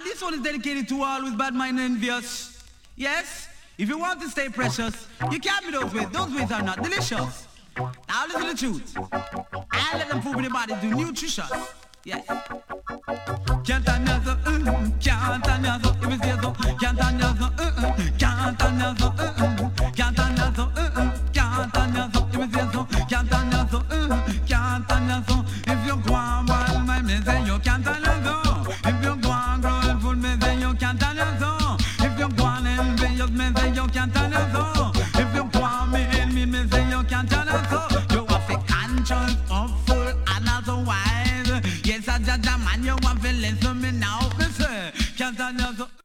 And this one is dedicated to all with bad mind and envious. Yes? If you want to stay precious, you can't be those ways. Those ways are not delicious. Now listen to the truth. And let them food in the body do nutritious. Yes. Can't stand your so, can't stand your so, if you say so, can't stand your so, can't stand your so, can't stand your so, can't stand your so, if you say so, can't stand your so, can't stand your so, if you go on wild, my man say you can't stand your so, if you go on growing food, me say you can't stand your so, if you go on envious, me say you can't stand your so, if you go on me say you can't stand your so, you have a conscience of full and also wise. Yes, I judge a man, you want to listen me now, me say, can't stand your so.